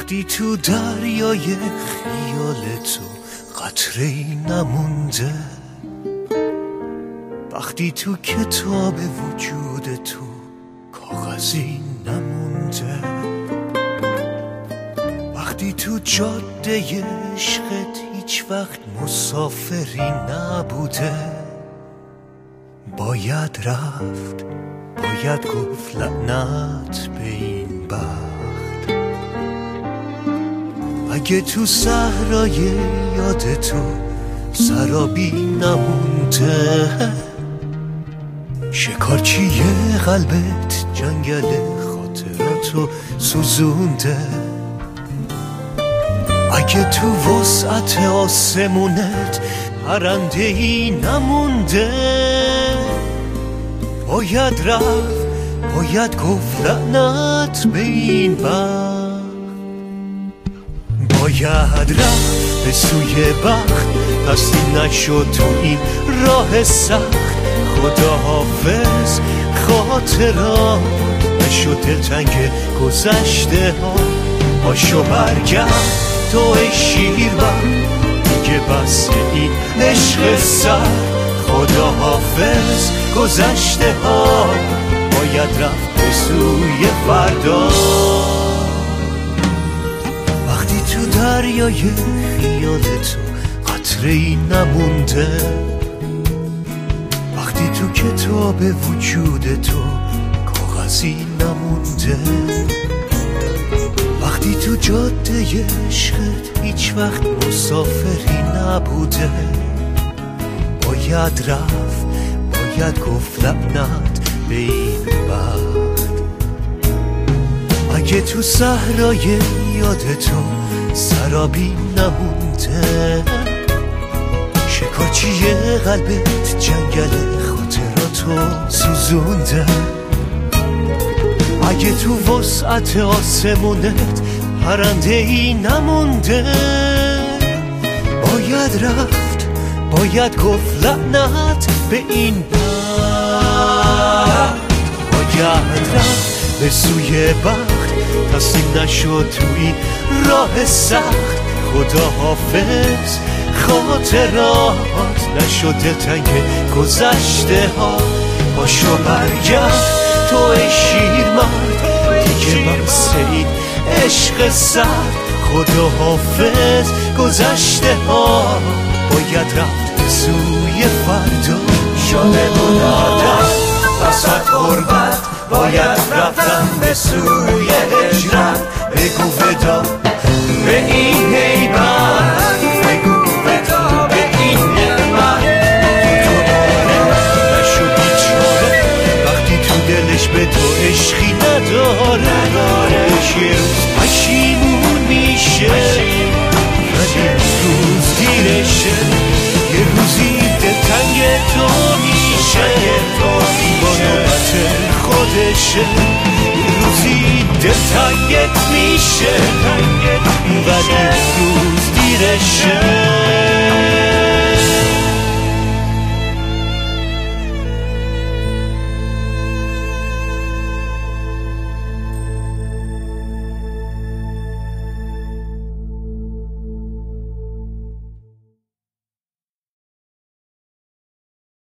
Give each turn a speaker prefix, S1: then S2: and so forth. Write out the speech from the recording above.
S1: وقتی تو دریای خیال تو قطره‌ای نمونده، وقتی تو کتاب وجود تو کاغذی نمونده، وقتی تو جاده عشقت هیچ وقت مسافری نبوده، باید رفت، باید گفت لعنت به این بخت. اگه تو صحرای یاد تو سرابی نمونده، شکارچی قلبت جنگل خاطراتو سوزونده، اگه تو وسعت آسمونت پرنده‌ای نمونده، باید رفت، باید گفت لعنت به این بخت. باید رفت به سوی بخت، تسلیم نشد تو این راه سخت. خدا حافظ خاطرات، نشد دلتنگ گذشته ها. باشو برگرد تو ای شیربرد، دیگه بس این عشق سر. خدا حافظ گذشته ها، باید رفت به سوی فردا. وقتی تو دریای خیال تو قطره‌ای نمونده، وقتی تو کتاب وجود تو کاغذی نمونده، وقتی تو جاده عشقت هیچ وقت مسافری نبوده، باید رفت، باید گفت لعنت به این بخت. اگه تو صحرای یاد تو سرابی نمونده، شکارچی قلبت جنگل خاطراتو سوزونده، اگه تو وسعت آسمونت پرنده‌ای نمونده، باید رفت، باید گفت لعنت به این بخت. باید رفت به سوی بخت، تسلیم نشد تو این راه سخت. خدا حافظ خاطرات، نشد دلتنگ گذشته ها. باشو برگرد تو ای شیرمرد، دیگه بس این عشق سرد. خدا حافظ گذشته ها، باید رفت به سوی فردا. شده بود آدم وسط غربت، باید رفتم به سوی هجرت. بگو ودا به این هیبت، بگو ودا به این نعمت. تو دوباره نشو بیچاره، وقتی تو دلش به تو عشقی نداره. یه روز پشیمون میشه، ولی روز دیرشه. یه روزی دلتنگ تو میشه، با نوبت خودشه. یه روزی دلتنگت میشه، ولی روز دیرشه.